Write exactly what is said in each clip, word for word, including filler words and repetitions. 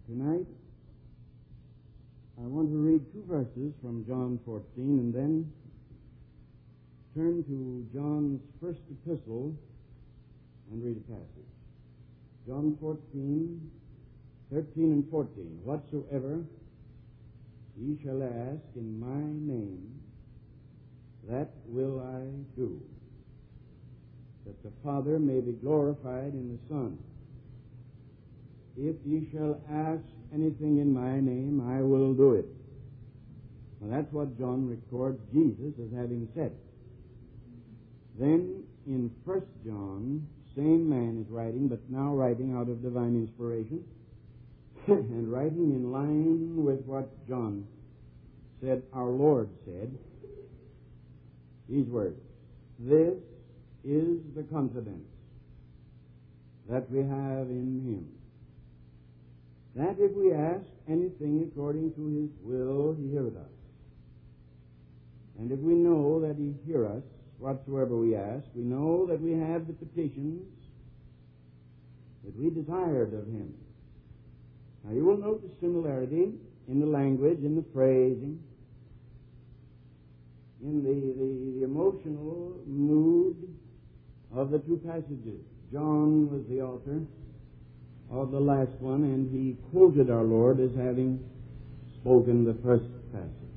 Tonight, I want to read two verses from John fourteen and then turn to John's first epistle and read a passage. John fourteen, thirteen and fourteen. Whatsoever ye shall ask in my name, that will I do, that the Father may be glorified in the Son. If ye shall ask anything in my name, I will do it. Now that's what John records Jesus as having said. Then in First John, same man is writing, but now writing out of divine inspiration, and writing in line with what John said, our Lord said, these words, "This is the confidence that we have in him, that if we ask anything according to his will, he heareth us. And if we know that he hear us, whatsoever we ask, we know that we have the petitions that we desired of him." Now you will note the similarity in the language, in the phrasing, in the, the, the emotional mood of the two passages. John was the author of the last one, and he quoted our Lord as having spoken the first passage.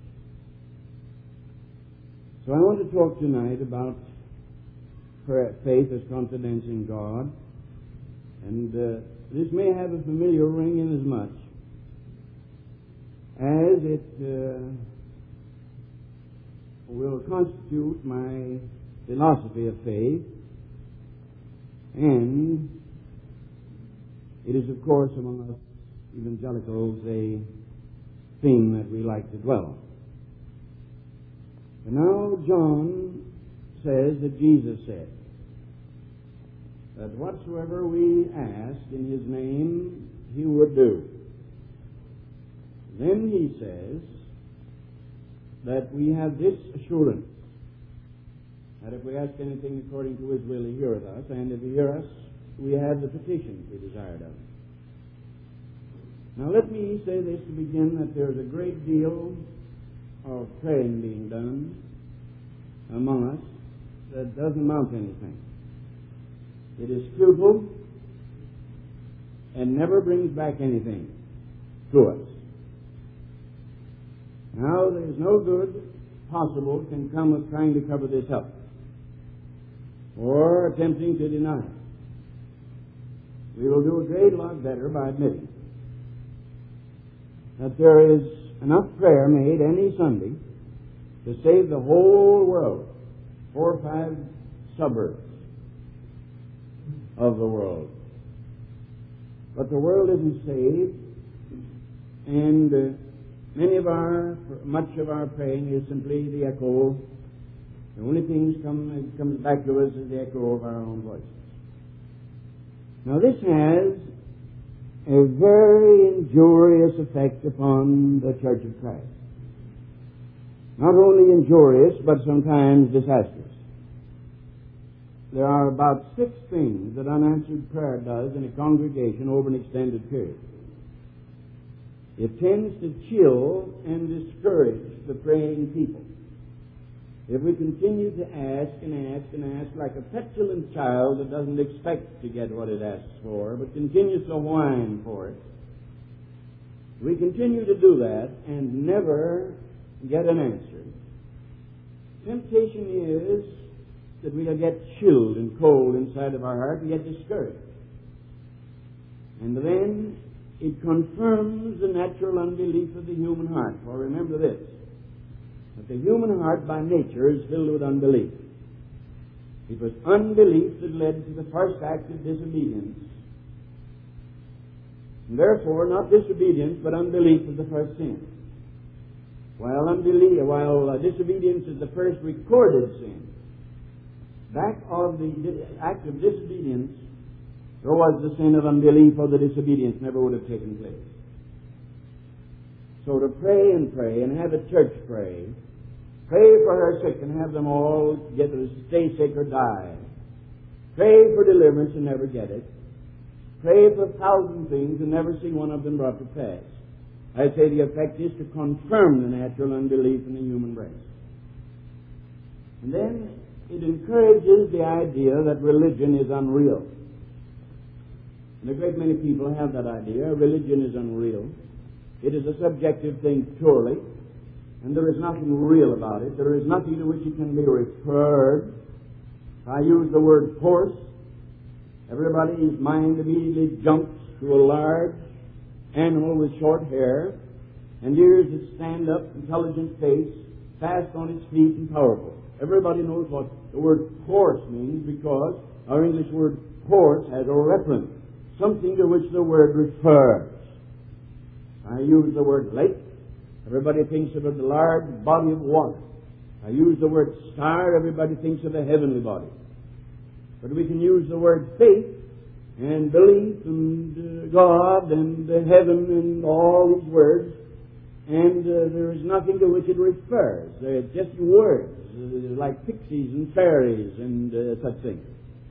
So I want to talk tonight about faith as confidence in God, and uh, this may have a familiar ring inasmuch as it uh, will constitute my philosophy of faith, and it is, of course, among us evangelicals a theme that we like to dwell on. But now John says that Jesus said that whatsoever we asked in his name, he would do. Then he says that we have this assurance, that if we ask anything according to his will, he heareth us, and if he hear us, we have the petitions we desired of him. Now let me say this to begin, that there's a great deal of praying being done among us that doesn't amount to anything. It is futile and never brings back anything to us. Now there's no good possible can come of trying to cover this up or attempting to deny it. We will do a great lot better by admitting that there is enough prayer made any Sunday to save the whole world, four or five suburbs of the world. But the world isn't saved, and uh, many of our, much of our praying is simply the echo. The only thing that come, comes back to us is the echo of our own voices. Now this has a very injurious effect upon the Church of Christ. Not only injurious, but sometimes disastrous. There are about six things that unanswered prayer does in a congregation over an extended period. It tends to chill and discourage the praying people. If we continue to ask and ask and ask like a petulant child that doesn't expect to get what it asks for, but continues to whine for it, we continue to do that and never get an answer. Temptation is that we'll get chilled and cold inside of our heart and get discouraged. And then it confirms the natural unbelief of the human heart. For remember this, that the human heart by nature is filled with unbelief. It was unbelief that led to the first act of disobedience. And therefore, not disobedience, but unbelief is the first sin. While unbelief, while uh, disobedience is the first recorded sin, back of the act of disobedience, there was the sin of unbelief, or the disobedience never would have taken place. So to pray and pray and have a church pray, pray for her sick and have them all get to stay sick or die. Pray for deliverance and never get it. pray for a thousand things and never see one of them brought to pass. I say the effect is to confirm the natural unbelief in the human race. And then it encourages the idea that religion is unreal. And a great many people have that idea. Religion is unreal. It is a subjective thing purely, and there is nothing real about it. There is nothing to which it can be referred. If I use the word horse, everybody's mind immediately jumps to a large animal with short hair and ears that stand up, intelligent face, fast on its feet and powerful. Everybody knows what the word horse means because our English word horse has a reference, something to which the word refers. I use the word lake. Everybody thinks of a large body of water. I use the word star. Everybody thinks of a heavenly body. But we can use the word faith and belief and uh, God and uh, heaven and all these words, and uh, there is nothing to which it refers. They're just words, uh, like pixies and fairies and uh, such things.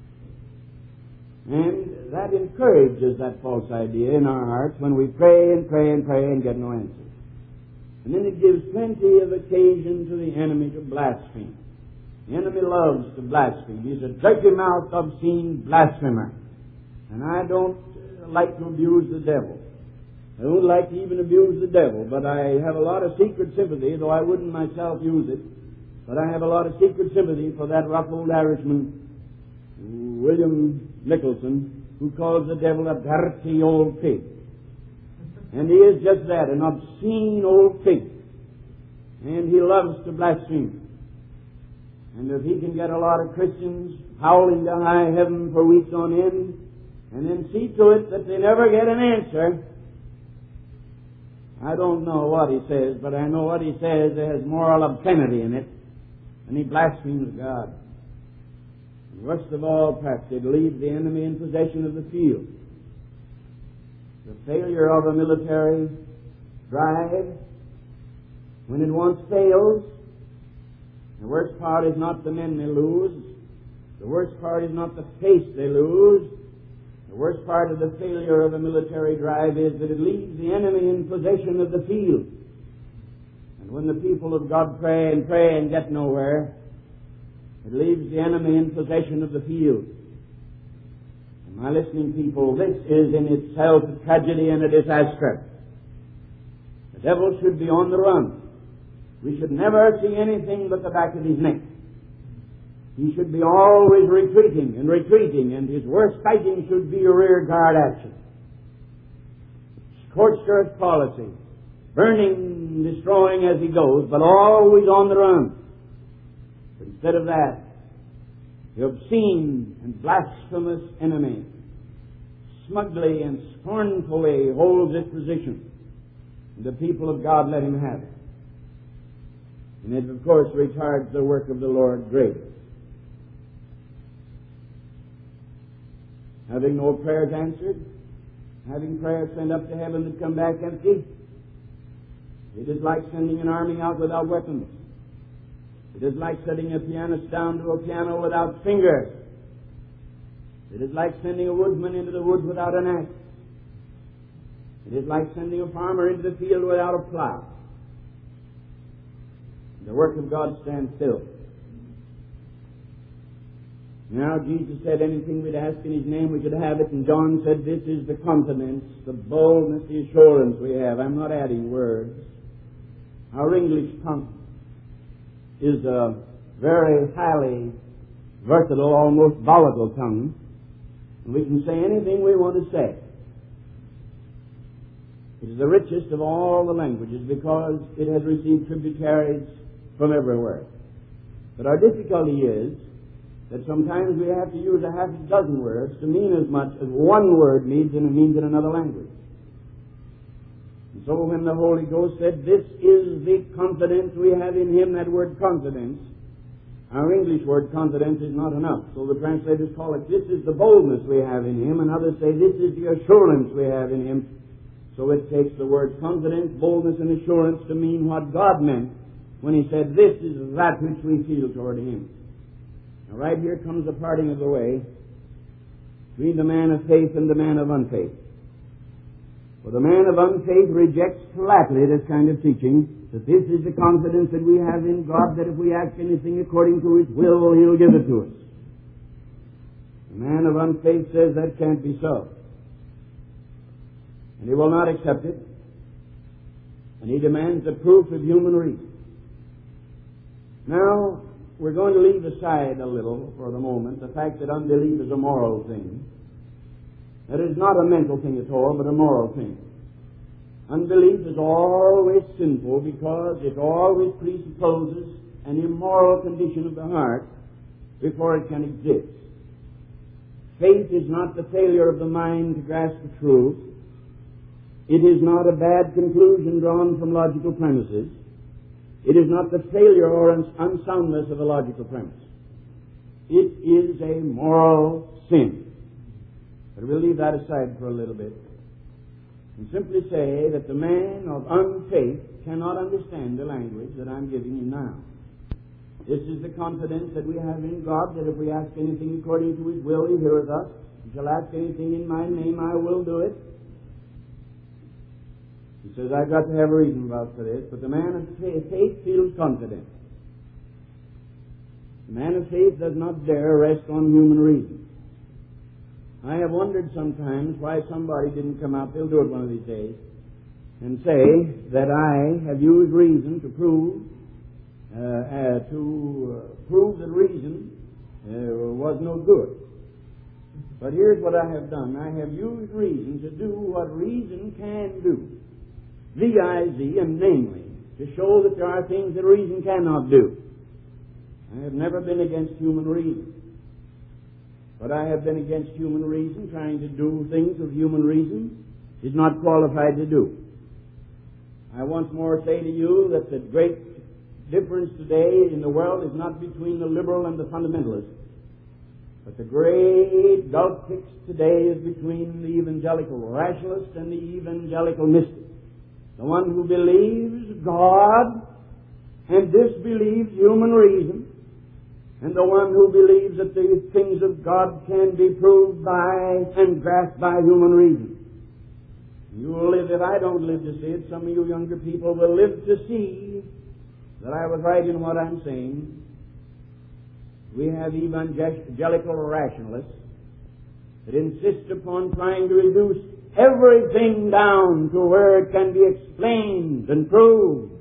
And that encourages that false idea in our hearts when we pray and pray and pray and get no answer. And then it gives plenty of occasion to the enemy to blaspheme. The enemy loves to blaspheme. He's a dirty-mouthed, obscene blasphemer. And I don't uh, like to abuse the devil. I don't like to even abuse the devil, but I have a lot of secret sympathy, though I wouldn't myself use it. But I have a lot of secret sympathy for that rough old Irishman, William Nicholson, who calls the devil a dirty old pig. And he is just that, an obscene old pig. And he loves to blaspheme. And if he can get a lot of Christians howling to high heaven for weeks on end, and then see to it that they never get an answer, I don't know what he says, but I know what he says has moral obscenity in it, and he blasphemes God. And worst of all, perhaps, it leaves the enemy in possession of the field. The failure of a military drive, when it once fails, the worst part is not the men they lose. The worst part is not the face they lose. The worst part of the failure of a military drive is that it leaves the enemy in possession of the field. And when the people of God pray and pray and get nowhere, it leaves the enemy in possession of the field. And my listening people, this is in itself a tragedy and a disaster. The devil should be on the run. We should never see anything but the back of his neck. He should be always retreating and retreating, and his worst fighting should be a rear guard action. Scorched earth policy, burning, destroying as he goes, but always on the run. But instead of that, the obscene and blasphemous enemy smugly and scornfully holds his position, and the people of God let him have it. And it, of course, retards the work of the Lord greatly. Having no prayers answered, having prayers sent up to heaven that come back empty, it is like sending an army out without weapons. It is like setting a pianist down to a piano without fingers. It is like sending a woodman into the woods without an axe. It is like sending a farmer into the field without a plow. The work of God stands still. Now, Jesus said anything we'd ask in His name, we could have it. And John said, this is the confidence, the boldness, the assurance we have. I'm not adding words. Our English tongue is a very highly versatile, almost volatile tongue. And we can say anything we want to say. It is the richest of all the languages because it has received tributaries from everywhere. But our difficulty is that sometimes we have to use a half a dozen words to mean as much as one word means and it means in another language. And so when the Holy Ghost said, this is the confidence we have in Him, that word confidence, our English word confidence is not enough. So the translators call it, this is the boldness we have in Him, and others say, this is the assurance we have in Him. So it takes the word confidence, boldness, and assurance to mean what God meant when He said, this is that which we feel toward Him. Now, right here comes the parting of the way. between the man of faith and the man of unfaith. For the man of unfaith rejects flatly this kind of teaching, that this is the confidence that we have in God, that if we ask anything according to His will, He'll give it to us. The man of unfaith says that can't be so. And he will not accept it. And he demands the proof of human reason. Now, we're going to leave aside a little for the moment the fact that unbelief is a moral thing. That is not a mental thing at all, but a moral thing. Unbelief is always sinful because it always presupposes an immoral condition of the heart before it can exist. Faith is not the failure of the mind to grasp the truth. It is not a bad conclusion drawn from logical premises. It is not the failure or unsoundness of a logical premise. It is a moral sin. But we'll leave that aside for a little bit and simply say that the man of unfaith cannot understand the language that I'm giving you now. This is the confidence that we have in God, that if we ask anything according to His will, He heareth us. If you shall ask anything in my name, I will do it. He says, I've got to have a reason about for this, but the man of faith feels confident. The man of faith does not dare rest on human reason. I have wondered sometimes why somebody didn't come out, they'll do it one of these days, and say that I have used reason to prove uh, uh, to uh, prove that reason uh, was no good. But here's what I have done. I have used reason to do what reason can do. V I Z, and namely, to show that there are things that reason cannot do. I have never been against human reason. But I have been against human reason, trying to do things of human reason is not qualified to do. I once more say to you that the great difference today in the world is not between the liberal and the fundamentalist, but the great gulf fixed today is between the evangelical rationalist and the evangelical mystic. The one who believes God and disbelieves human reason, and the one who believes that the things of God can be proved by and grasped by human reason. You will live, if I don't live to see it, some of you younger people will live to see that I was right in what I'm saying. We have evangelical rationalists that insist upon trying to reduce everything down to where it can be explained and proved.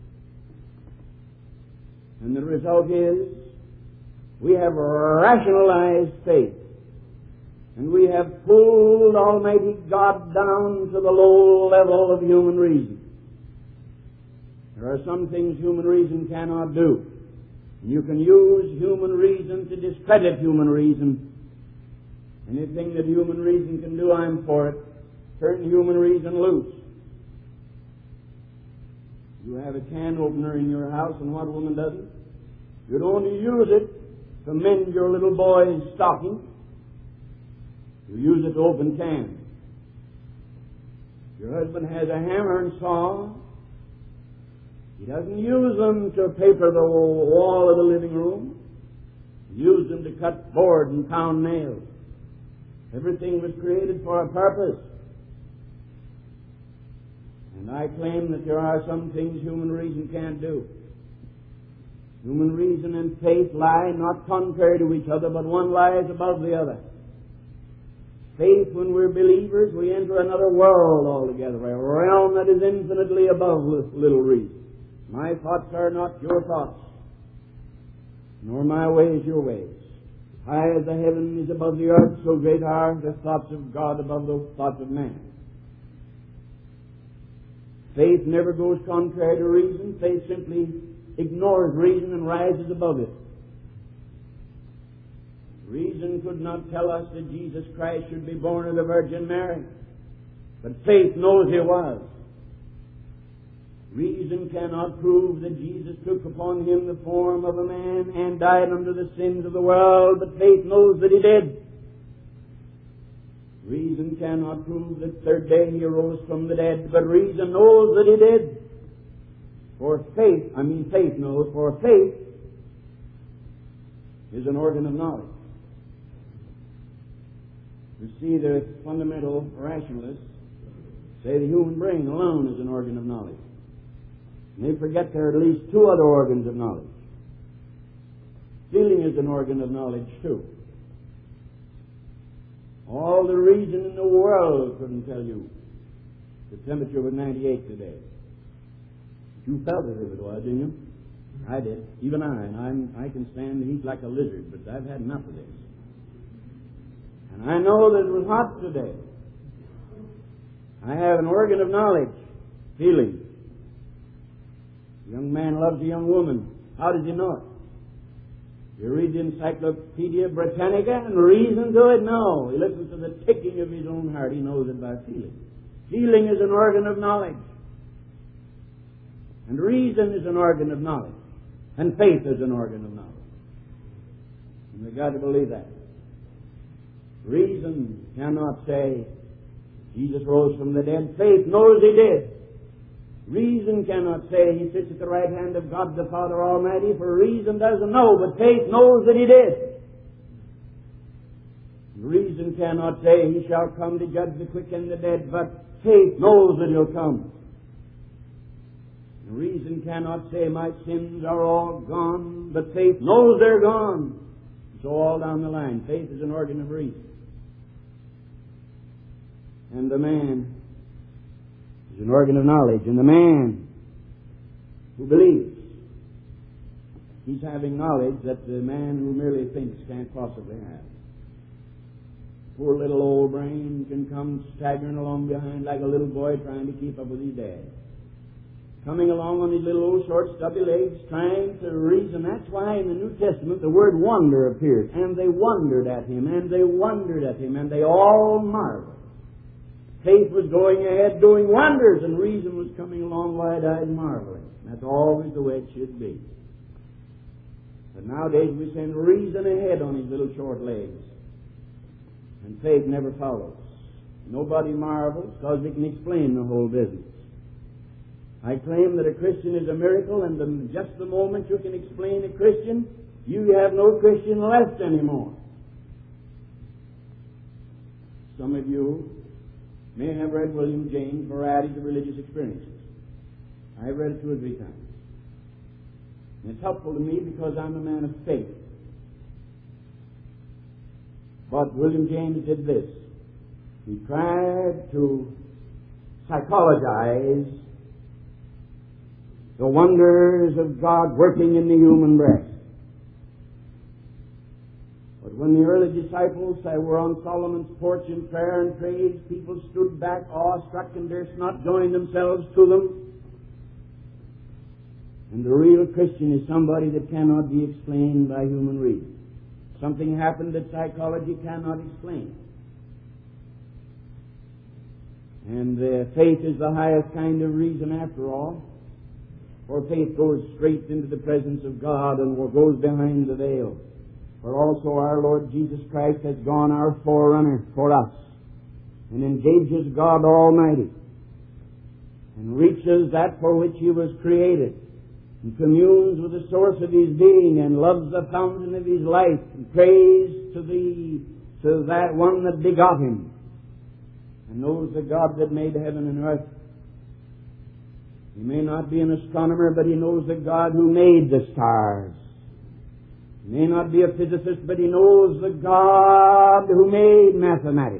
And the result is we have rationalized faith. And we have pulled Almighty God down to the low level of human reason. There are some things human reason cannot do. And you can use human reason to discredit human reason. Anything that human reason can do, I'm for it. Turn human reason loose. You have a can opener in your house, and what woman doesn't? You'd only use it to mend your little boy's stocking. You use it to open cans. Your husband has a hammer and saw. He doesn't use them to paper the wall of the living room. He uses them to cut board and pound nails. Everything was created for a purpose. And I claim that there are some things human reason can't do. Human reason and faith lie not contrary to each other, but one lies above the other. Faith, when we're believers, we enter another world altogether, a realm that is infinitely above little reason. My thoughts are not your thoughts, nor my ways your ways. High as the heaven is above the earth, so great are the thoughts of God above the thoughts of man. Faith never goes contrary to reason. Faith simply ignores reason and rises above it. Reason could not tell us that Jesus Christ should be born of the Virgin Mary, but faith knows He was. Reason cannot prove that Jesus took upon Him the form of a man and died under the sins of the world, but faith knows that He did. Reason cannot prove that third day He arose from the dead, but reason knows that He did. For faith, I mean faith knows, for faith is an organ of knowledge. You see, the fundamental rationalists say the human brain alone is an organ of knowledge. And they forget there are at least two other organs of knowledge. Feeling is an organ of knowledge, too. All the reason in the world couldn't tell you the temperature was ninety-eight today. You felt it if it was, didn't you? I did. Even I. And I'm, I can stand the heat like a lizard, but I've had enough of this. And I know that it was hot today. I have an organ of knowledge, feeling. A young man loves a young woman. How does he know it? You read the Encyclopedia Britannica and reason to it? No. He listens to the ticking of his own heart. He knows it by feeling. Feeling is an organ of knowledge. And reason is an organ of knowledge. And faith is an organ of knowledge. And we've got to believe that. Reason cannot say Jesus rose from the dead. Faith knows he did. Reason cannot say he sits at the right hand of God the Father Almighty, for reason doesn't know, but faith knows that he did. Reason cannot say he shall come to judge the quick and the dead, but faith knows that he'll come. Reason cannot say my sins are all gone, but faith knows they're gone. So all down the line, faith is an organ of reason. And the man is an organ of knowledge. And the man who believes, he's having knowledge that the man who merely thinks can't possibly have. Poor little old brain can come staggering along behind like a little boy trying to keep up with his dad. Coming along on his little old short stubby legs, trying to reason. That's why in the New Testament the word wonder appeared. And they wondered at him, and they wondered at him, and they all marveled. Faith was going ahead doing wonders, and reason was coming along wide-eyed marveling. That's always the way it should be. But nowadays we send reason ahead on his little short legs, and faith never follows. Nobody marvels because they can explain the whole business. I claim that a Christian is a miracle, and the, just the moment you can explain a Christian, you have no Christian left anymore. Some of you may have read William James' Varieties of Religious Experiences. I've read it two or three times. And it's helpful to me because I'm a man of faith. But William James did this. He tried to psychologize the wonders of God working in the human breast. But when the early disciples uh, were on Solomon's porch in prayer and praise, people stood back awestruck and durst not join themselves to them. And the real Christian is somebody that cannot be explained by human reason. Something happened that psychology cannot explain. And uh, faith is the highest kind of reason after all. For faith goes straight into the presence of God and goes behind the veil. For also our Lord Jesus Christ has gone our forerunner for us and engages God Almighty and reaches that for which He was created and communes with the source of His being and loves the fountain of His life and prays to the to that one that begot Him and knows the God that made heaven and earth. He may not be an astronomer, but he knows the God who made the stars. He may not be a physicist, but he knows the God who made mathematics.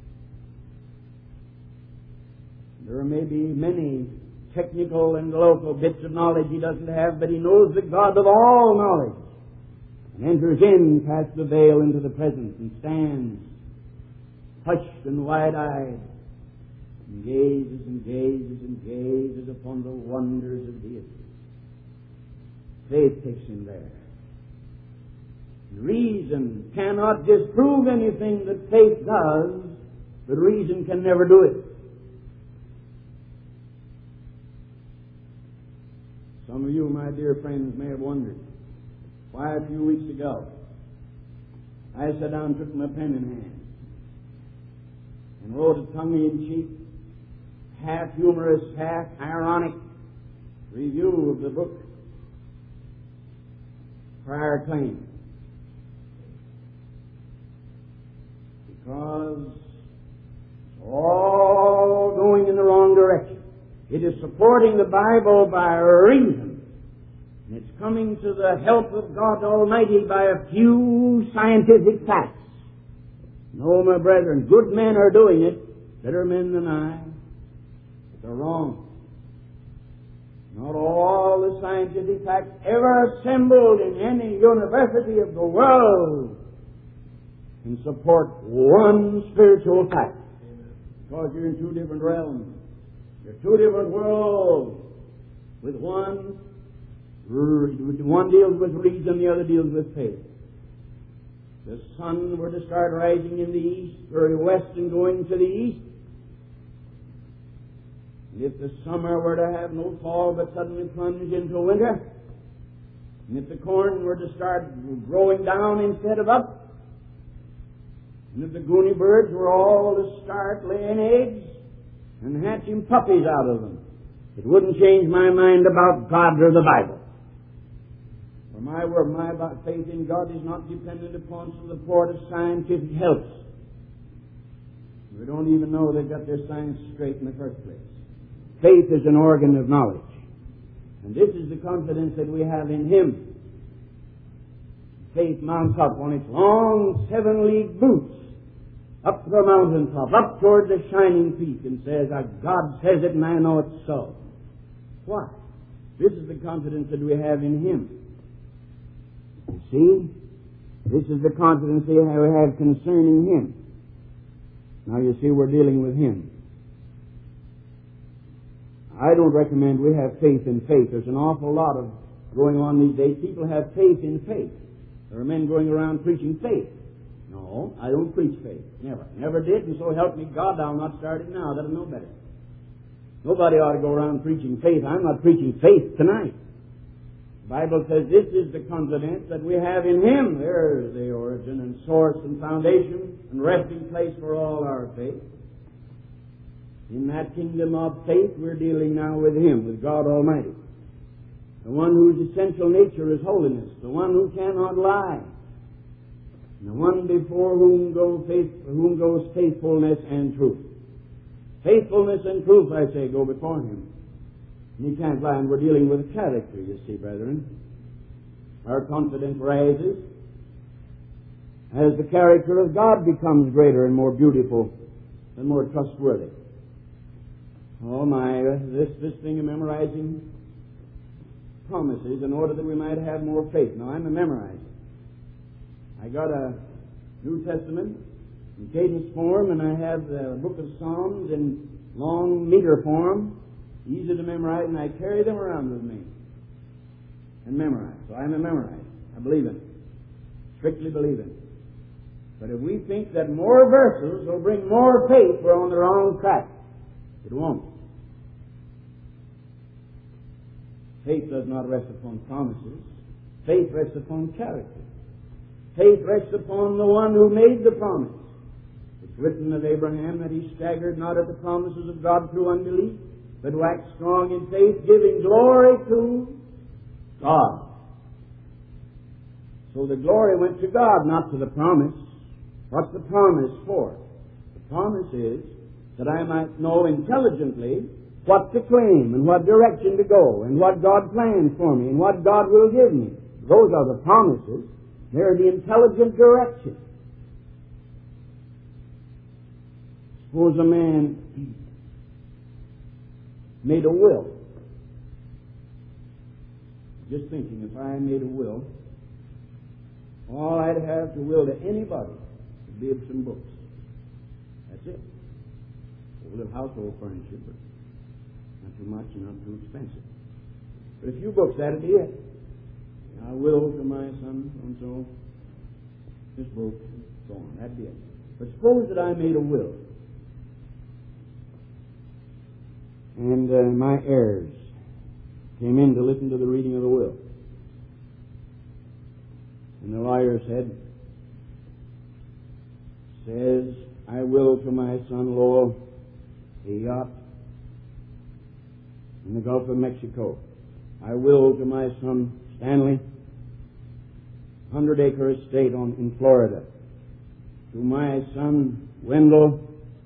There may be many technical and local bits of knowledge he doesn't have, but he knows the God of all knowledge and enters in past the veil into the presence and stands hushed and wide-eyed and gazes and gazes and gazes upon the wonders of deity. Faith takes him there. Reason cannot disprove anything that faith does, but reason can never do it. Some of you, my dear friends, may have wondered why a few weeks ago I sat down and took my pen in hand and wrote a tongue-in-cheek, half humorous, half ironic review of the book Prior Claim. because it's all going in the wrong direction. It is supporting the Bible by reason, and it's coming to the help of God Almighty by a few scientific facts. No, my brethren, good men are doing it, better men than I, but they're wrong. Not all the scientific facts ever assembled in any university of the world can support one spiritual fact. Because you're in two different realms. You're two different worlds. With one, one deals with reason, the other deals with faith. The sun were to start rising in the east, or west and going to the east. And if the summer were to have no fall but suddenly plunge into winter, and if the corn were to start growing down instead of up, and if the goony birds were all to start laying eggs and hatching puppies out of them, it wouldn't change my mind about God or the Bible. For my word, my faith in God is not dependent upon some support of scientific helps. We don't even know they've got their science straight in the first place. Faith is an organ of knowledge. And this is the confidence that we have in Him. Faith mounts up on its long seven-league boots, up to the mountaintop, up toward the shining peak, and says, God says it and I know it's so. Why? This is the confidence that we have in Him. You see? This is the confidence that we have concerning Him. Now you see, we're dealing with Him. I don't recommend we have faith in faith. There's an awful lot of going on these days. People have faith in faith. There are men going around preaching faith. No, I don't preach faith. Never. Never did, and so help me God, I'll not start it now. That'll know better. Nobody ought to go around preaching faith. I'm not preaching faith tonight. The Bible says this is the confidence that we have in Him. There's the origin and source and foundation and resting place for all our faith. In that kingdom of faith, we're dealing now with Him, with God Almighty. The one whose essential nature is holiness, the one who cannot lie, and the one before whom, go faith, whom goes faithfulness and truth. Faithfulness and truth, I say, go before Him. And He can't lie, and we're dealing with a character, you see, brethren. Our confidence rises as the character of God becomes greater and more beautiful and more trustworthy. Oh my, this, this thing of memorizing promises in order that we might have more faith. Now, I'm a memorizer. I got a New Testament in cadence form, and I have the book of Psalms in long meter form, easy to memorize, and I carry them around with me and memorize. So I'm a memorizer. I believe in it. Strictly believe in it. But if we think that more verses will bring more faith, we're on the wrong track. It won't. Faith does not rest upon promises. Faith rests upon character. Faith rests upon the one who made the promise. It's written of Abraham that he staggered not at the promises of God through unbelief, but waxed strong in faith, giving glory to God. So the glory went to God, not to the promise. What's the promise for? The promise is that I might know intelligently what to claim and what direction to go and what God plans for me and what God will give me. Those are the promises. They're the intelligent direction. Suppose a man made a will. Just thinking, if I made a will, all I'd have to will to anybody would be of some books. That's it. A little household furniture, but not too much and not too expensive. But a few books, that'd be it. I will to my son, so-and-so, this book, and so on. That'd be it. But suppose that I made a will, and uh, my heirs came in to listen to the reading of the will. And the lawyer said, says, I will to my son Lowell a yacht in the Gulf of Mexico. I will to my son Stanley hundred acre estate on, in Florida. to my son Wendell,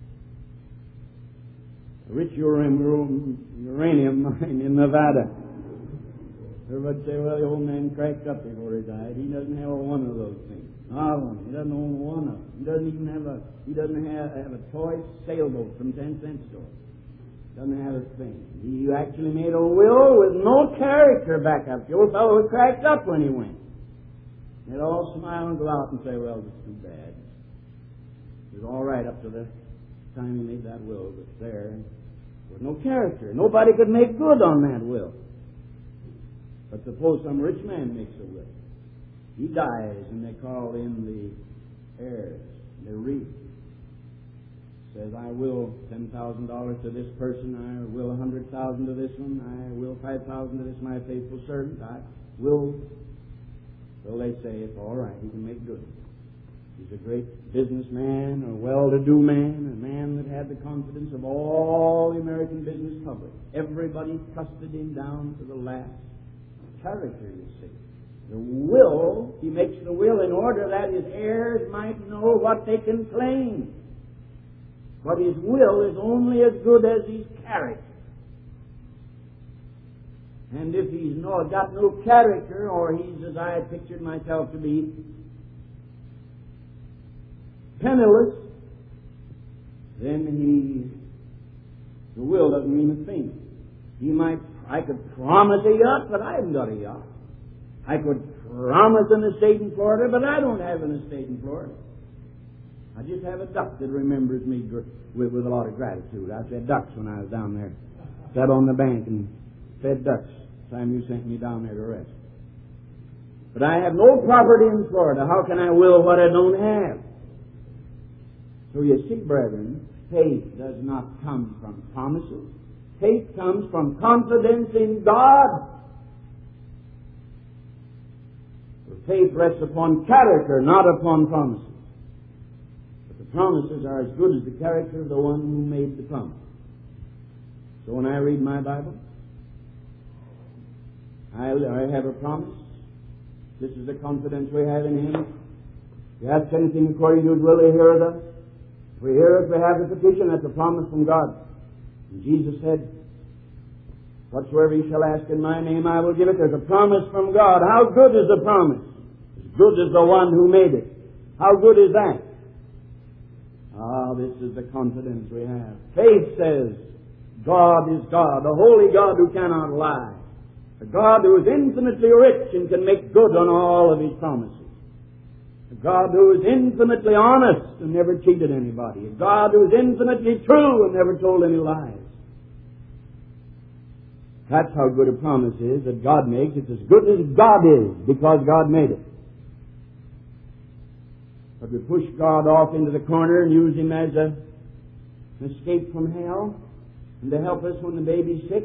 a rich uranium mine in Nevada. Everybody say, well, the old man cracked up before he died. He doesn't have one of those things. Not one. He doesn't own one of them. He doesn't even have a. He doesn't have, have a toy sailboat from ten cent store. Doesn't have a thing. He actually made a will with no character back up. The old fellow was cracked up when he went. They'd all smile and go out and say, well, it's too bad. It was all right up to the time he made that will, but there was no character. Nobody could make good on that will. But suppose some rich man makes a will. He dies, and they call in the heirs. They read. Says, I will ten thousand dollars to this person. I will one hundred thousand dollars to this one. I will five thousand dollars to this, my faithful servant. I will. So they say, it's all right. He can make good. He's a great businessman, a well-to-do man, a man that had the confidence of all the American business public. Everybody trusted him down to the last. Character, you see. The will, he makes the will in order that his heirs might know what they can claim. But his will is only as good as his character. And if he's no, got no character, or he's, as I had pictured myself to be, penniless, then he, the will doesn't mean a thing. He might, I could promise a yacht, but I haven't got a yacht. I could promise an estate in Florida, but I don't have an estate in Florida. I just have a duck that remembers me gr- with, with a lot of gratitude. I fed ducks when I was down there. Sat on the bank and fed ducks the time you sent me down there to rest. But I have no property in Florida. How can I will what I don't have? So you see, brethren, faith does not come from promises. Faith comes from confidence in God. For faith rests upon character, not upon promises. But the promises are as good as the character of the one who made the promise. So when I read my Bible, I, I have a promise. This is the confidence we have in Him. If you ask anything according to His will, He heareth us. If we hear it, we have the petition. That's a promise from God. And Jesus said, whatsoever you shall ask in my name, I will give it. There's a promise from God. How good is the promise? As good as the one who made it. How good is that? Ah, this is the confidence we have. Faith says, God is God, the holy God who cannot lie. A God who is infinitely rich and can make good on all of His promises. A God who is infinitely honest and never cheated anybody. A God who is infinitely true and never told any lies. That's how good a promise is that God makes. It's as good as God is because God made it. But we push God off into the corner and use Him as a, an escape from hell and to help us when the baby's sick.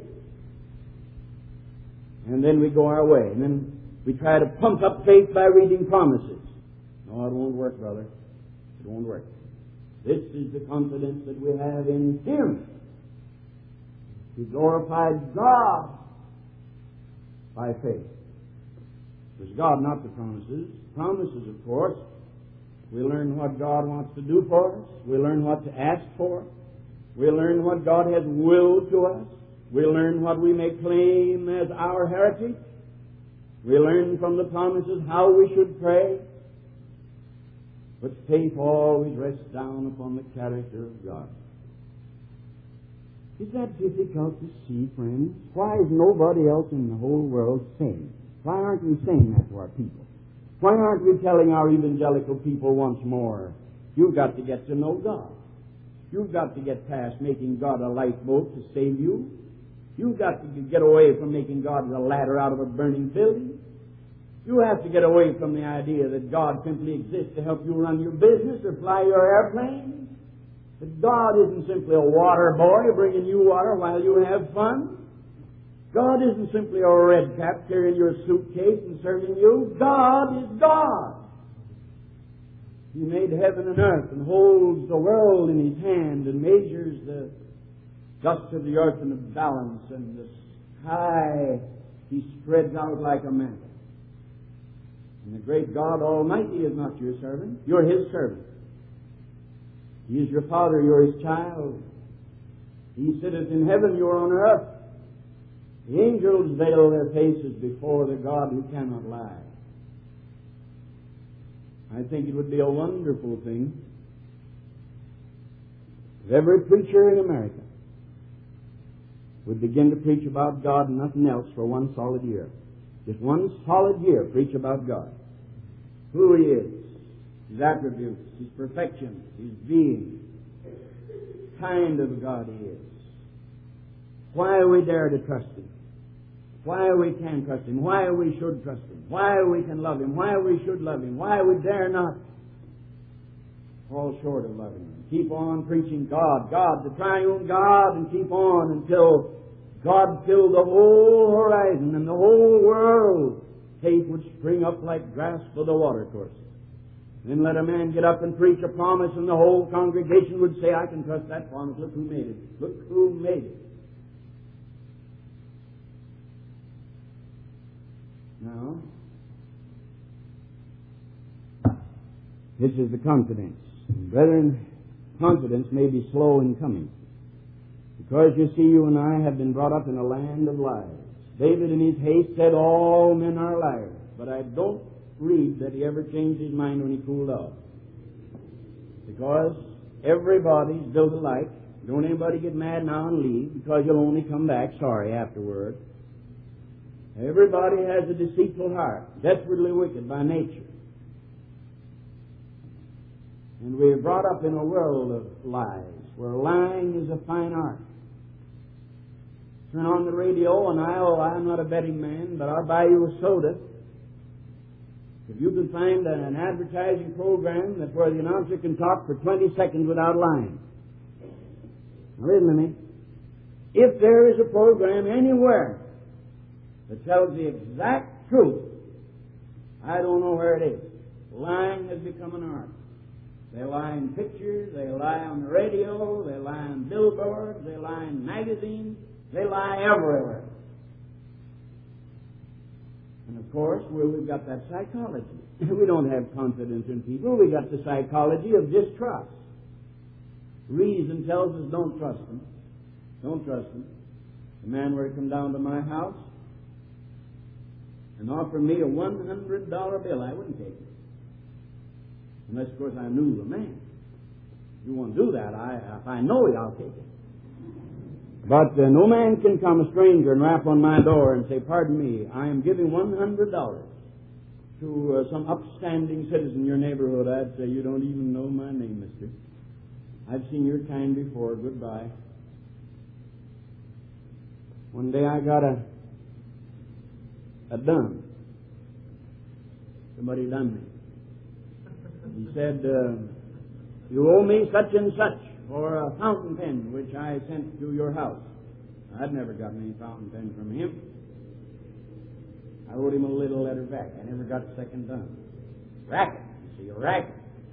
And then we go our way. And then we try to pump up faith by reading promises. No, it won't work, brother. It won't work. This is the confidence that we have in Him. He glorified God by faith. It was God, not the promises. Promises, of course. We learn what God wants to do for us. We learn what to ask for. We learn what God has willed to us. We learn what we may claim as our heritage. We learn from the promises how we should pray. But faith always rests down upon the character of God. Is that difficult to see, friends? Why is nobody else in the whole world saying? Why aren't we saying that to our people? Why aren't we telling our evangelical people once more, you've got to get to know God. You've got to get past making God a lifeboat to save you. You've got to get away from making God a ladder out of a burning building. You have to get away from the idea that God simply exists to help you run your business or fly your airplane. That God isn't simply a water boy bringing you water while you have fun. God isn't simply a red cap carrying your suitcase and serving you. God is God. He made heaven and earth and holds the world in His hand and measures the dust of the earth in a balance, and the sky He spreads out like a mantle. And the great God Almighty is not your servant. You're His servant. He is your Father, you are His child. He sitteth in heaven, you are on earth. The angels veil their faces before the God who cannot lie. I think it would be a wonderful thing if every preacher in America would begin to preach about God and nothing else for one solid year. Just one solid year, preach about God. Who He is, His attributes, His perfections, His being, kind of God He is. Why we dare to trust Him. Why we can trust Him. Why we should trust Him. Why we can love Him. Why we should love Him. Why we dare not fall short of loving Him. Keep on preaching God, God, the triune God, and keep on until God filled the whole horizon and the whole world. Faith would spring up like grass for the watercourses. Then let a man get up and preach a promise, and the whole congregation would say, I can trust that promise. Look who made it. Look who made it. Now, this is the confidence. And brethren, confidence may be slow in coming. Because you see, you and I have been brought up in a land of lies. David in his haste said, all men are liars. But I don't read that he ever changed his mind when he cooled off. Because everybody's built alike. Don't anybody get mad now and leave, because you'll only come back sorry afterward. Everybody has a deceitful heart, desperately wicked by nature. And we're brought up in a world of lies, where lying is a fine art. Turn on the radio, and I, oh, I'm not a betting man, but I'll buy you a soda if you can find an advertising program that where the announcer can talk for twenty seconds without lying. Now listen to me. If there is a program anywhere that tells the exact truth, I don't know where it is. Lying has become an art. They lie in pictures, they lie on the radio, they lie on billboards, they lie in magazines, they lie everywhere. And of course, well, we've got that psychology. We don't have confidence in people. We've got the psychology of distrust. Reason tells us don't trust them. Don't trust them. The man were to come down to my house and offer me a one hundred dollar bill, I wouldn't take it. Unless, of course, I knew the man. If you won't do that, I, if I know it, I'll take it. But uh, no man can come, a stranger, and rap on my door and say, pardon me, I am giving one hundred dollars to uh, some upstanding citizen in your neighborhood. I'd say, you don't even know my name, mister. I've seen your kind before. Goodbye. One day I got a a done. Somebody done me. He said, uh, you owe me such and such for a fountain pen which I sent to your house. I'd never gotten any fountain pen from him. I wrote him a little letter back. I never got a second done. Racket. You see, a racket.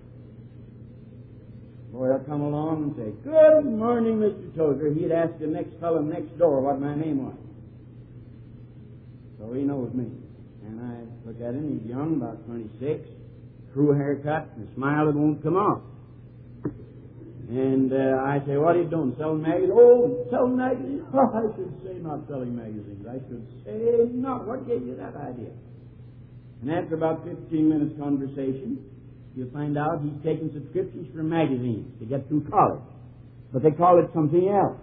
Boy, I'll come along and say, good morning, Mister Tozer. He'd ask the next fellow next door what my name was. So he knows me. And I look at him. He's young, about twenty-six. Crew haircut and a smile that won't come off. And uh, I say, what are you doing? Selling magazines? Oh, selling magazines? Oh, I should say not selling magazines. I should say not. What gave you that idea? And after about fifteen minutes conversation, you'll find out he's taking subscriptions for magazines to get through college. But they call it something else.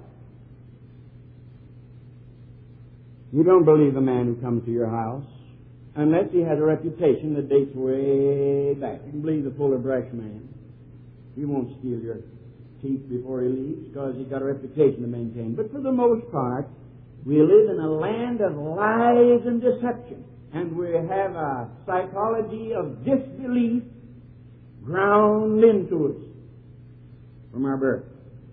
You don't believe a man who comes to your house unless he has a reputation that dates way back. You can believe the Fuller Brush man. He won't steal your teeth before he leaves because he's got a reputation to maintain. But for the most part, we live in a land of lies and deception. And we have a psychology of disbelief ground into us from our birth.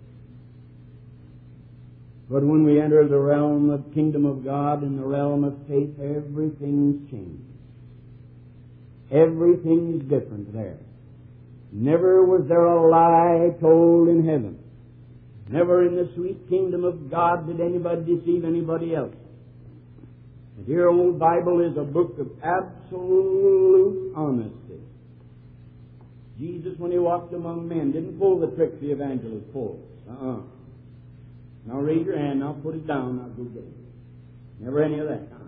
But when we enter the realm of kingdom of God, in the realm of faith, everything's changed. Everything's different there. Never was there a lie told in heaven. Never in the sweet kingdom of God did anybody deceive anybody else. The dear old Bible is a book of absolute honesty. Jesus, when he walked among men, didn't pull the trick the evangelist pulled. Uh-uh. Now raise your hand, now put it down, now go get it. Never any of that. Huh?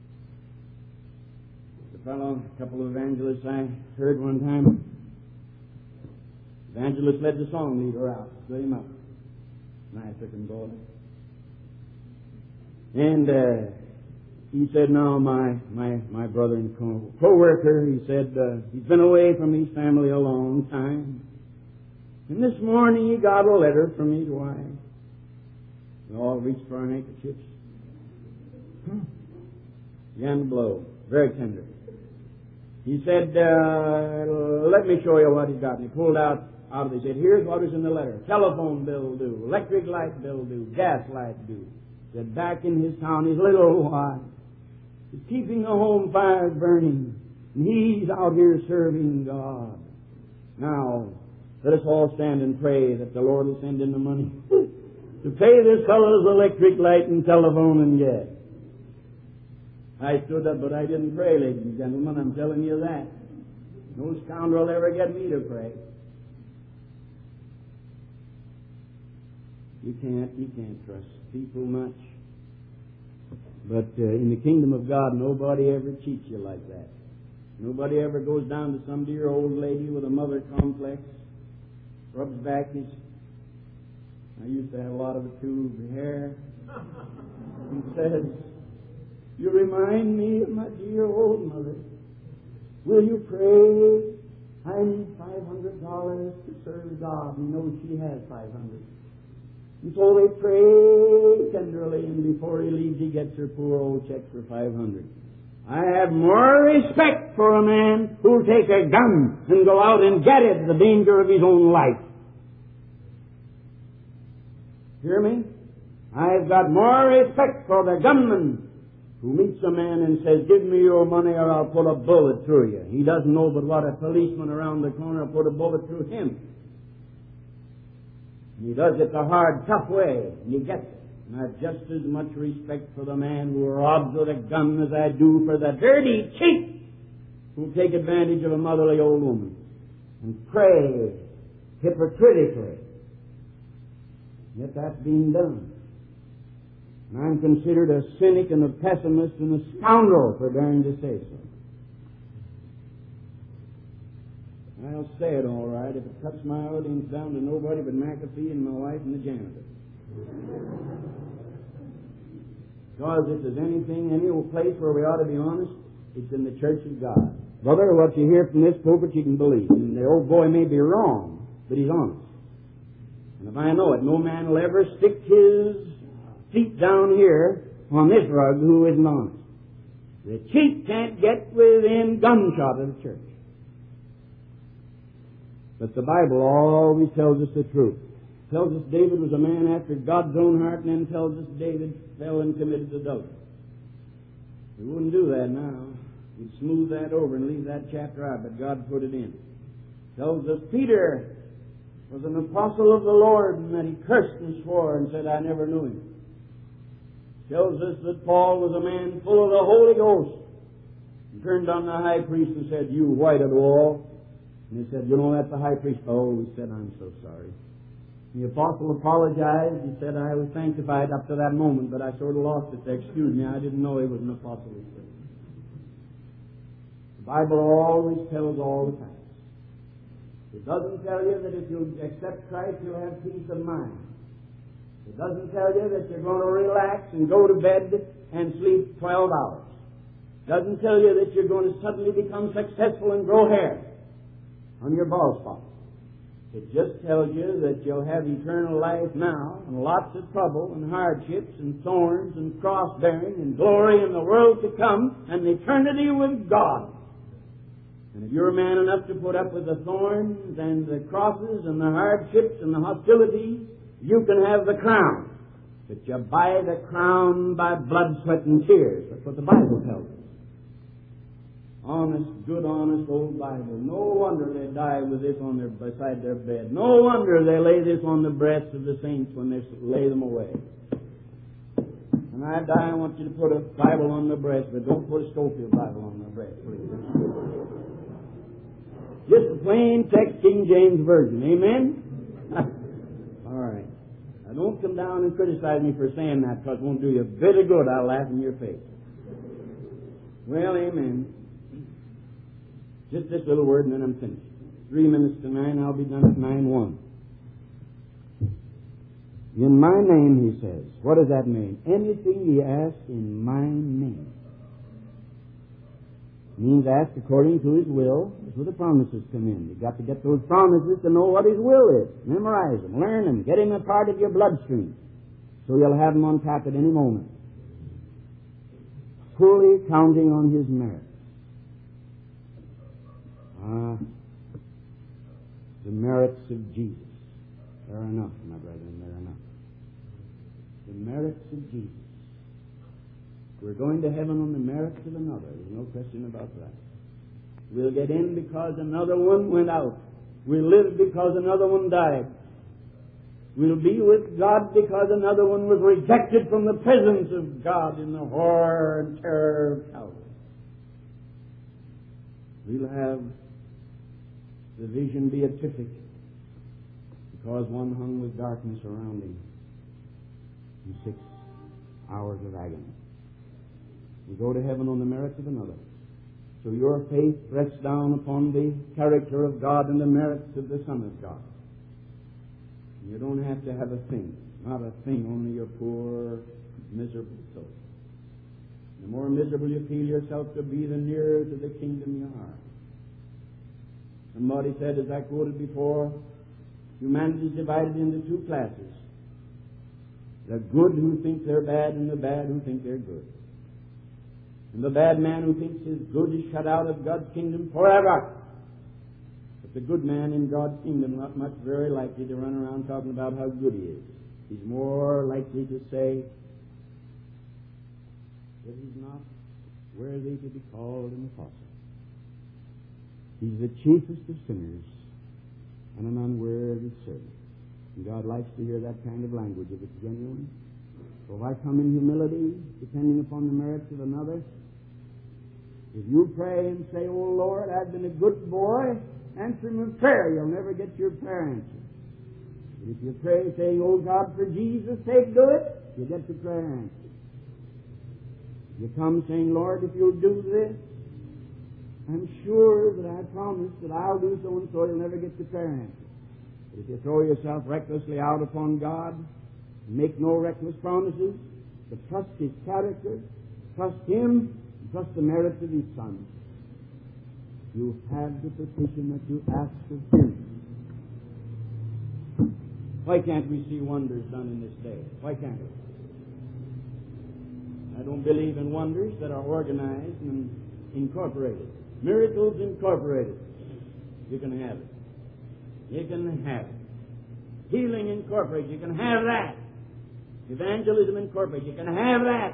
The fellow, a couple of evangelists I heard one time, evangelist led the song leader out, stood him up. Nice looking boy. And uh, he said, now my, my, my brother and co- co-worker, he said, uh, he's been away from his family a long time. And this morning he got a letter from his wife. We all reached for our handkerchiefs. Hmm. Began to blow. Very tender. He said, uh, let me show you what he's got. And he pulled out, out of it. He said, here's what was in the letter. Telephone bill due. Electric light bill due. Gas light due. He said, back in his town, his little wife is keeping the home fires burning. And he's out here serving God. Now, let us all stand and pray that the Lord will send in the money to pay this fellow's electric light and telephone and gas. I stood up, but I didn't pray, ladies and gentlemen. I'm telling you that. No scoundrel will ever get me to pray. You can't, you can't trust people much. But uh, in the kingdom of God, nobody ever cheats you like that. Nobody ever goes down to some dear old lady with a mother complex, rubs back his... I used to have a lot of it too, the hair. He says, you remind me of my dear old mother. Will you pray? I need five hundred dollars to serve God. You know she has five hundred dollars. And so they pray tenderly, and before he leaves, he gets her poor old check for five hundred dollars. I have more respect for a man who'll take a gun and go out and get it, the danger of his own life. Hear me? I've got more respect for the gunman who meets a man and says, give me your money or I'll put a bullet through you. He doesn't know but what a policeman around the corner will put a bullet through him. And he does it the hard, tough way, and he gets it. And I've just as much respect for the man who robs with a gun as I do for the dirty cheat who take advantage of a motherly old woman and pray hypocritically. Yet that's being done. And I'm considered a cynic and a pessimist and a scoundrel for daring to say so. I'll say it all right if it cuts my audience down to nobody but McAfee and my wife and the janitor. Because if there's anything, any old place where we ought to be honest, it's in the church of God. Brother, what you hear from this pulpit you can believe. And the old boy may be wrong, but he's honest. And if I know it, no man will ever stick his feet down here on this rug who isn't honest. The cheat can't get within gunshot of the church. But the Bible always tells us the truth. It tells us David was a man after God's own heart, and then tells us David fell and committed adultery. We wouldn't do that now. We'd smooth that over and leave that chapter out, but God put it in. It tells us Peter was an apostle of the Lord, and that he cursed and swore and said, I never knew him. It tells us that Paul was a man full of the Holy Ghost. He turned on the high priest and said, you whited wall. And he said, you know, that's the high priest. Oh, he said, I'm so sorry. The apostle apologized. He said, I was sanctified up to that moment, but I sort of lost it. Excuse me, I didn't know he was an apostle. The Bible always tells all the facts. It doesn't tell you that if you accept Christ, you'll have peace of mind. It doesn't tell you that you're going to relax and go to bed and sleep twelve hours. It doesn't tell you that you're going to suddenly become successful and grow hair on your bald spot. It just tells you that you'll have eternal life now and lots of trouble and hardships and thorns and cross-bearing and glory in the world to come and eternity with God. And if you're man enough to put up with the thorns and the crosses and the hardships and the hostilities, you can have the crown. But you buy the crown by blood, sweat, and tears. That's what the Bible tells us. Honest, good, honest old Bible. No wonder they die with this on their beside their bed. No wonder they lay this on the breasts of the saints when they lay them away. When I die, I want you to put a Bible on the breast, but don't put a Schofield Bible on the breast, please. Just a plain text King James Version. Amen? All right. Now don't come down and criticize me for saying that, because it won't do you a bit of good. I'll laugh in your face. Well, amen. Just this little word and then I'm finished. Three minutes to nine, I'll be done at nine one. In my name, he says. What does that mean? Anything ye ask in my name. Means ask according to his will. That's where the promises come in. You've got to get those promises to know what his will is. Memorize them, learn them, get him a part of your bloodstream, so you'll have them on tap at any moment. Fully counting on his merits. Ah, the merits of Jesus. They're enough, my brethren, they're enough. The merits of Jesus. We're going to heaven on the merits of another. There's no question about that. We'll get in because another one went out. We'll live because another one died. We'll be with God because another one was rejected from the presence of God in the horror and terror of Calvary. We'll have the vision beatific because one hung with darkness around him in six hours of agony. We go to heaven on the merits of another. So your faith rests down upon the character of God and the merits of the Son of God. You don't have to have a thing. Not a thing, only your poor, miserable soul. The more miserable you feel yourself to be, the nearer to the kingdom you are. Somebody said, as I quoted before, humanity is divided into two classes. The good who think they're bad and the bad who think they're good. And the bad man who thinks his good is shut out of God's kingdom forever. But the good man in God's kingdom not much very likely to run around talking about how good he is. He's more likely to say that he's not worthy to be called an apostle. He's the chiefest of sinners and an unworthy servant. And God likes to hear that kind of language if it's genuine. So if I come in humility, depending upon the merits of another, if you pray and say, "Oh Lord, I've been a good boy," answer my prayer. You'll never get your prayer answered. But if you pray saying, "Oh God, for Jesus' sake, do it," you get the prayer answered. If you come saying, "Lord, if you'll do this, I'm sure that I promise that I'll do so and so," you'll never get the prayer answered. But if you throw yourself recklessly out upon God, and make no reckless promises, but trust His character, trust Him, and trust the merits of His Son, you have the petition that you ask of Him. Why can't we see wonders done in this day? Why can't we? I don't believe in wonders that are organized and incorporated. Miracles incorporated. You can have it. You can have it. Healing incorporated. You can have that. Evangelism incorporated. You can have that.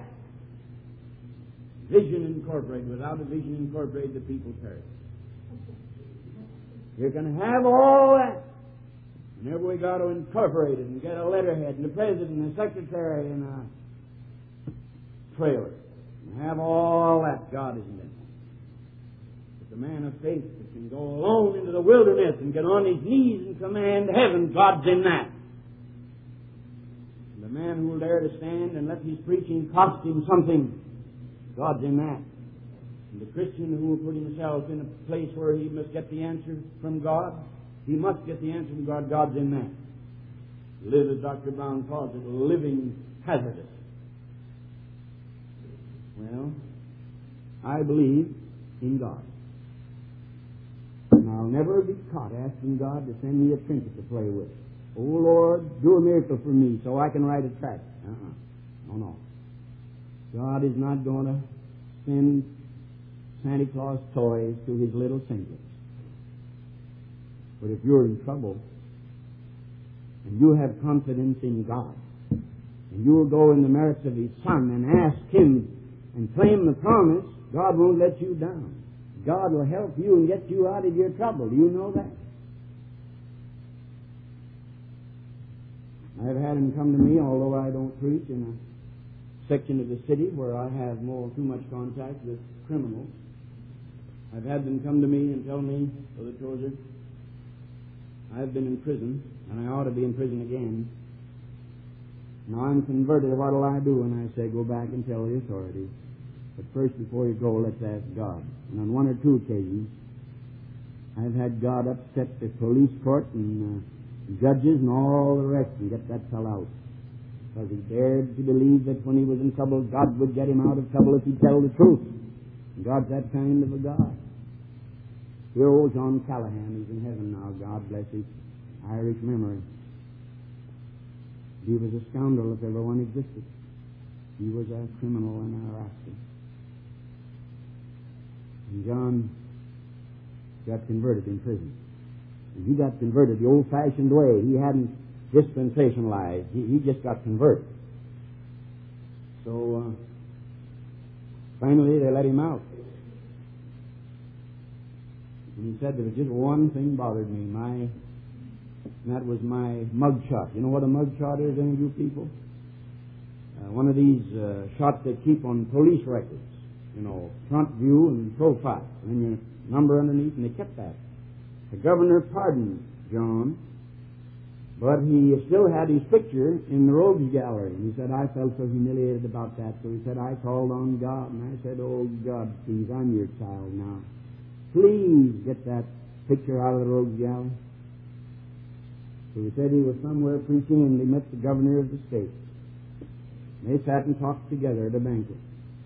Vision incorporated. Without a vision incorporated, the people perish. You can have all that. Whenever we got to incorporate it and get a letterhead and a president and a secretary and a trailer. And have all that. God isn't in it. But the man of faith that can go alone into the wilderness and get on his knees and command heaven, God's in that. And the man who will dare to stand and let his preaching cost him something, God's in that. And the Christian who will put himself in a place where he must get the answer from God, he must get the answer from God, God's in that. Live, as Doctor Brown calls it, living hazardous. Well, I believe in God. And I'll never be caught asking God to send me a trinket to play with. "Oh, Lord, do a miracle for me so I can write a tract." Uh-uh. No, no. God is not going to send Santa Claus toys to his little singlets. But if you're in trouble and you have confidence in God and you will go in the merits of His Son and ask Him and claim the promise, God won't let you down. God will help you and get you out of your trouble. Do you know that? I've had him come to me, although I don't preach in a section of the city where I have more too much contact with criminals. I've had them come to me and tell me, Brother Tozer, I've been in prison, and I ought to be in prison again. Now I'm converted. What'll I do? And I say, go back and tell the authorities. But first, before you go, let's ask God. And on one or two occasions, I've had God upset the police court and uh, judges and all the rest and get that fellow out. Because he dared to believe that when he was in trouble, God would get him out of trouble if he'd tell the truth. And God's that kind of a God. Here old John Callahan, he's in heaven now, God bless his Irish memory. He was a scoundrel if ever one existed. He was a criminal and a rascal. And John got converted in prison. And he got converted the old-fashioned way. He hadn't dispensationalized. He, he just got converted. So, uh, finally they let him out. And he said there was just one thing bothered me. My, and that was my mug shot. You know what a mug shot is, any of you people? Uh, one of these uh, shots they keep on police records. You know, front view and profile. And then your number underneath, and they kept that. The governor pardoned John, but he still had his picture in the rogues gallery. And he said, I felt so humiliated about that. So he said, I called on God. And I said, oh, God, please, I'm your child now. Please get that picture out of the rogues gallery. So he said he was somewhere preaching, and he met the governor of the state. And they sat and talked together at a banquet.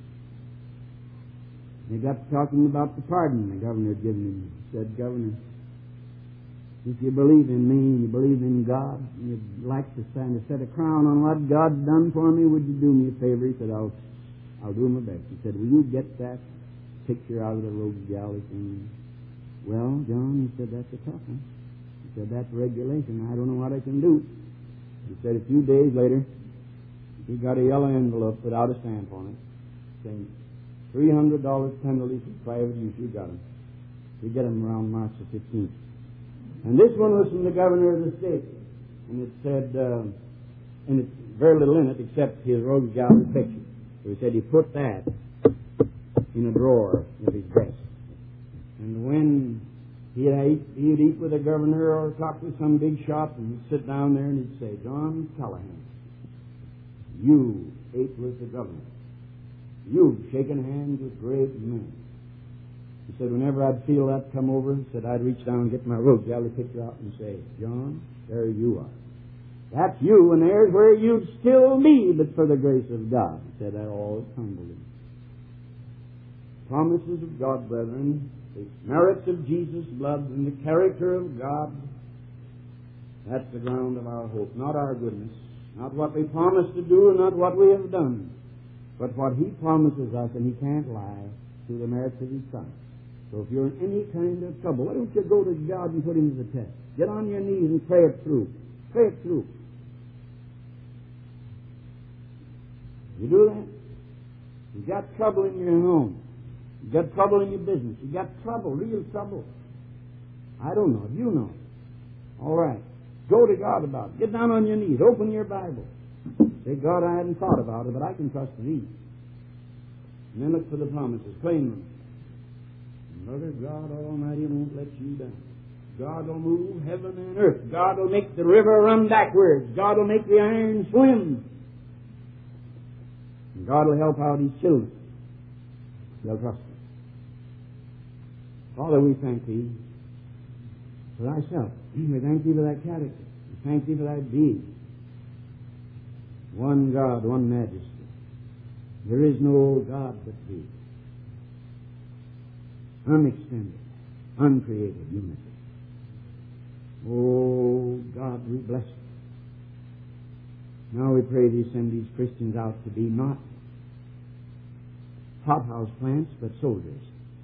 They got talking about the pardon the governor had given him. He said, Governor, if you believe in me and you believe in God, and you'd like to stand to set a crown on what God's done for me, would you do me a favor? He said, I'll, I'll do my best. He said, will you get that picture out of the rogues gallery thing? Well, John, he said, that's a tough one. He said, that's regulation. I don't know what I can do. He said, a few days later, he got a yellow envelope without a stamp on it, saying, three hundred dollars penalty for private use. You got him. You get him around March the fifteenth. And this one was from the governor of the state. And it said, uh, and it's very little in it except his rogues gallery picture. So he said he put that in a drawer of his desk. And when he'd eat, he'd eat with the governor or talk with some big shot, and he'd sit down there and he'd say, John Callahan, you ate with the governor. You've shaken hands with great men. He said, whenever I'd feel that come over, he said, I'd reach down and get my rogues gallery picture out and say, John, there you are. That's you, and there's where you'd still be, but for the grace of God. He said, that always humbled him. Promises of God, brethren, the merits of Jesus' blood, and the character of God, that's the ground of our hope, not our goodness, not what we promised to do, and not what we have done. But what He promises us, and He can't lie, through the merits of His Son. So if you're in any kind of trouble, why don't you go to God and put Him to the test? Get on your knees and pray it through. Pray it through. You do that? You got trouble in your home. You got trouble in your business. You got trouble, real trouble. I don't know. You know. All right. Go to God about it. Get down on your knees. Open your Bible. Say, God, I hadn't thought about it, but I can trust Thee. And then look for the promises. Claim them. Mother, God Almighty won't let you down. God will move heaven and earth. God will make the river run backwards. God will make the iron swim. And God will help out His children. They'll trust Him. Father, we thank Thee for Thyself. We thank Thee for Thy character. We thank Thee for Thy being. One God, one majesty. There is no God but Thee. Unextended, uncreated unity. Oh, God, we bless Thee. Now we pray Thee send these Christians out to be not hothouse plants, but soldiers.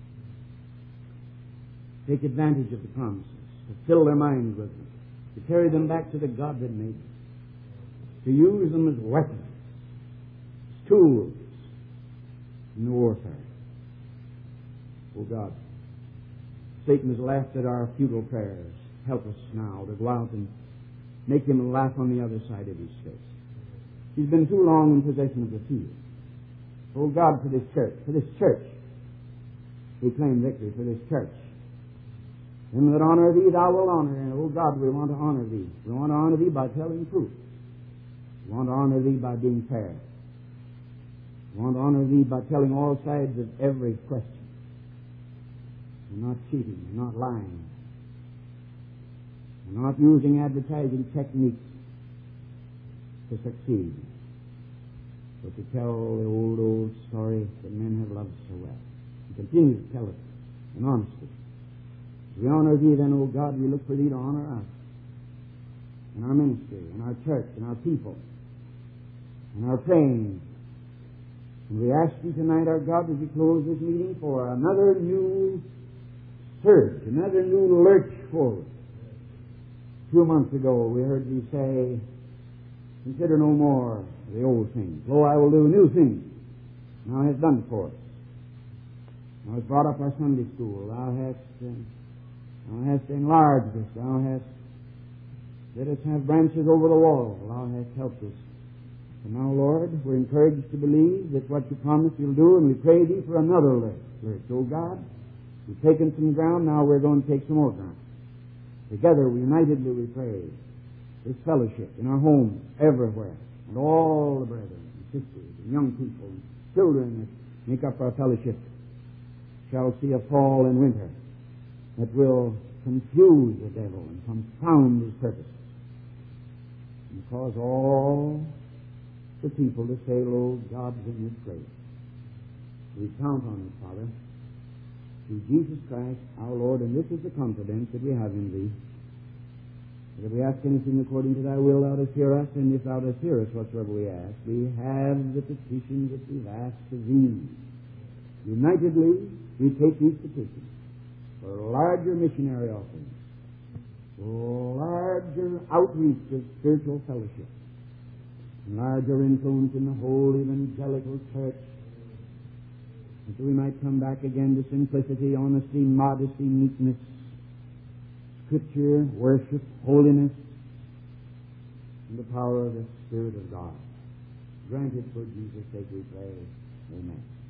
Take advantage of the promises, to fill their minds with them, to carry them back to the God that made them, to use them as weapons, as tools in the warfare. Oh God, Satan has laughed at our futile prayers. Help us now to go out and make him laugh on the other side of his face. He's been too long in possession of the field. Oh God, for this church, for this church, we claim victory for this church. Them that honor thee, thou wilt honor. And, oh God, we want to honor thee. We want to honor thee by telling truth. We want to honor thee by being fair. We want to honor thee by telling all sides of every question. We're not cheating. We're not lying. We're not using advertising techniques to succeed, but to tell the old, old story that men have loved so well. And continue to tell it in honesty. As we honor thee, then, O God, we look for thee to honor us in our ministry, in our church, in our people, in our praying. And we ask thee tonight, our God, as we close this meeting, for another new surge, another new lurch forward. Two months ago, we heard thee say, consider no more the old things. Lo, I will do new things. Thou hast done it for us. Thou hast brought up our Sunday school. Thou hast, uh, thou hast enlarged us. Thou hast let us have branches over the wall. Thou hast helped us. And now, Lord, we're encouraged to believe that what you promised you'll do, and we pray thee for another lurch. Oh God, we've taken some ground, now we're going to take some more ground. Together, unitedly, we pray this fellowship in our homes, everywhere, and all the brethren and sisters and young people and children that make up our fellowship shall see a fall and winter that will confuse the devil and confound his purposes, and cause all the people to say, Lo, God's in this place. We count on it, Father, through Jesus Christ, our Lord, and this is the confidence that we have in thee. That if we ask anything according to thy will, thou dost hear us, and if thou dost hear us whatsoever we ask, we have the petitions that we've asked of thee. Unitedly, we take these petitions for larger missionary offerings, for larger outreach of spiritual fellowship, and larger influence in the whole evangelical church, that we might come back again to simplicity, honesty, modesty, meekness, Scripture, worship, holiness, and the power of the Spirit of God. Grant it for Jesus' sake we pray. Amen.